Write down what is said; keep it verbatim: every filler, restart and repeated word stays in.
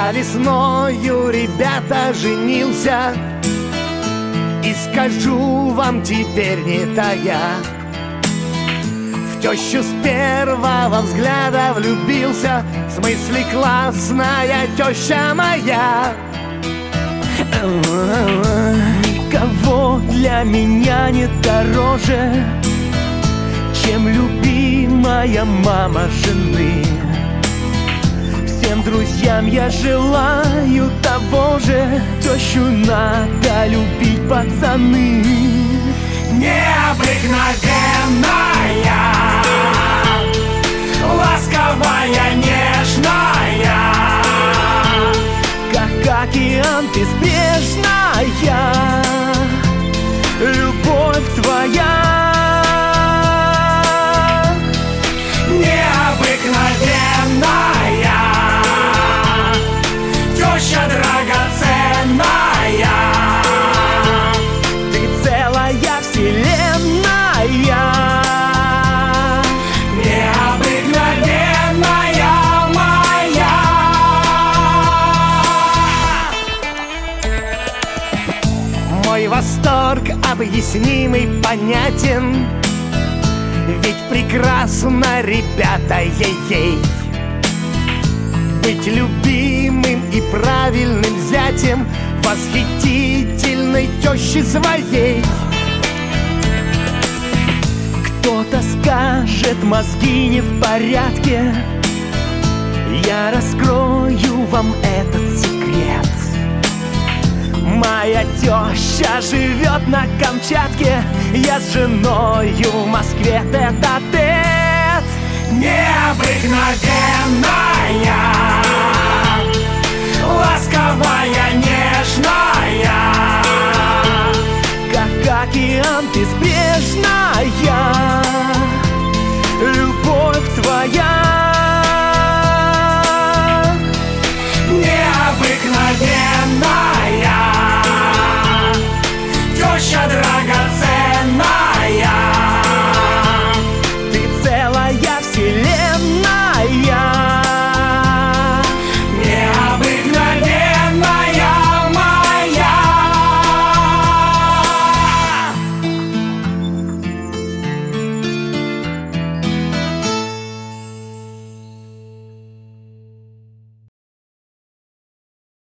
Я весною, ребята, женился, и скажу вам теперь не тая, в тещу с первого взгляда влюбился. В смысле, классная теща моя. Никого для меня не дороже, чем любимая мама жены. Всем друзьям я желаю того же, тещу надо любить, пацаны. Необыкновенная, ласковая, нежная, как океан безбрежная, любовь твоя. Необыкновенная, теща драгоценная, Ты целая вселенная. необыкновенная моя. Мой восторг объяснимый, понятен, ведь прекрасно, ребята, ей-ей. Быть любимым и правильным зятем восхитительной тещи своей. Кто-то скажет, мозги не в порядке, я раскрою вам этот секрет. Моя теща живет на Камчатке, я с женою в Москве тет-а-тет. Необыкновенная, ласковая, нежная, Как океан безбрежная,